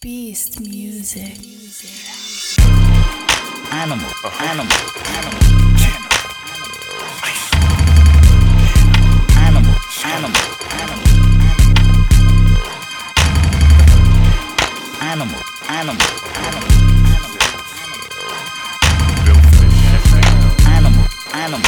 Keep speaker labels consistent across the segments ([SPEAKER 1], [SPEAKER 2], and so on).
[SPEAKER 1] Beast music.
[SPEAKER 2] Animal, animal, animal, animal, animal, animal, animal, animal,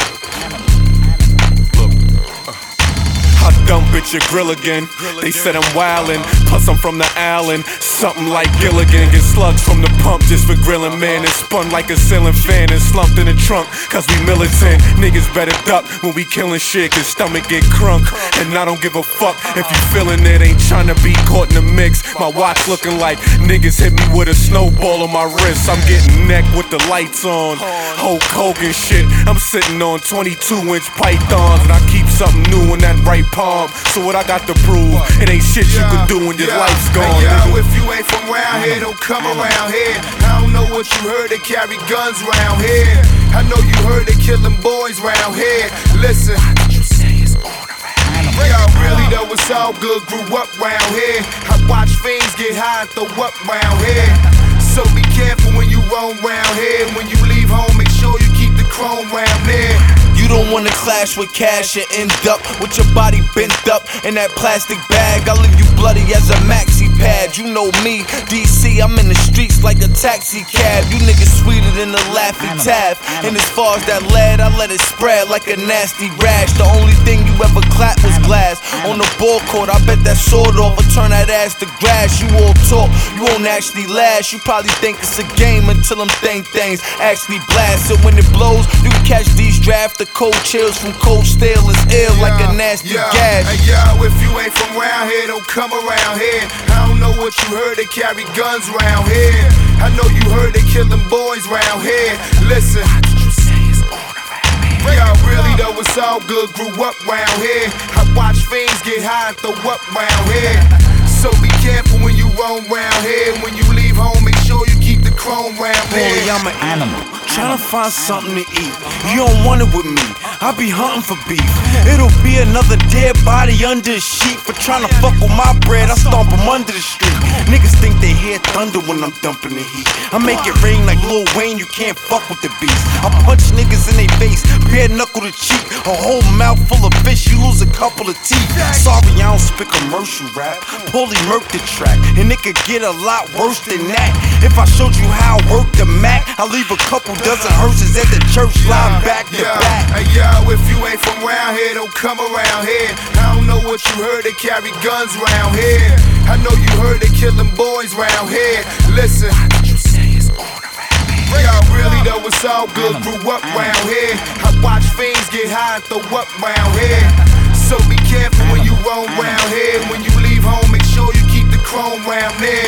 [SPEAKER 3] I dump at your grill again. They said I'm wildin', plus I'm from the Allen. Something like Gilligan. Get slugs from the pump just for grilling, man. It's spun like a ceiling fan and slumped in the trunk, cause we militant. Niggas better duck when we killin' shit, cause stomach get crunk. And I don't give a fuck if you feelin' it. Ain't tryna be caught in the mix. My watch looking like niggas hit me with a snowball on my wrist. I'm getting neck with the lights on. Hulk Hogan shit. I'm sitting on 22-inch pythons, and I keep something new in that right palm. So what I got to prove? It ain't shit you can do when your life's gone.
[SPEAKER 4] Hey, yo, if you ain't from around here, don't come around here. I don't know what you heard, they carry guns around here. I know you heard they killing boys around here. Listen, you say it's on around here. Y'all really though, it's all good, grew up around here. I watch fiends get high and throw up around here. So be careful when you roam around here. When you leave home, make sure you keep the chrome round there.
[SPEAKER 5] You don't wanna clash with cash and end up with your body bent up in that plastic bag. I'll leave you bloody as a maxi pad. You know me, DC, I'm in the streets like a taxi cab. You niggas sweeter than the Laffy Tab. And as far as that lead, I let it spread like a nasty rash. The only thing you ever clapped was glass. On the ball court, I bet that sword off or turn that ass to grass. You all talk, you won't actually last. You probably think it's a game until them things actually blast. So when it blows, you can catch these draft. The cold chills from cold steel is ill like a nasty gas.
[SPEAKER 4] Hey yo, if you ain't from around here, don't come around here. I don't know what you heard, they carry guns around here. I know you heard they killing boys around here. Listen, you say it's on around here. Y'all really though, it's all good, grew up around here. I watch fiends get high and throw up around here. So be careful when you roam around here. When you leave home, make sure you keep the chrome round here.
[SPEAKER 5] Boy, I'm an animal, tryna find something to eat. You don't want it with me, I be hunting for beef. It'll be another dead body under a sheet. For tryna fuck with my bread, I stomp them under the street. Niggas think they hear thunder when I'm dumping the heat. I make it rain like Lil Wayne, you can't fuck with the beast. I punch niggas in they face, bare knuckle to cheek. A whole mouth full of fish, you lose a couple of teeth. Sorry, I don't spit commercial rap. Paulie murk the track, and it could get a lot worse than that. If I showed you how I work the Mac, I'll leave a couple dozen hearses at the church line back to back.
[SPEAKER 4] Hey yo, if you ain't from around here, don't come around here. I don't know what you heard, they carry guns around here. I know you heard they killing boys around here. Listen, you say it's on around here. Y'all really though, it's all good, grew up around here. I watch fiends get high and throw up around here. So be careful when you roam around here. When you leave home, make sure you keep the chrome round there.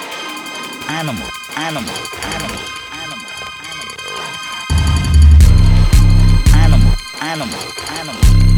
[SPEAKER 2] animal, animal, animal, animal, animal, animal, animal, animal.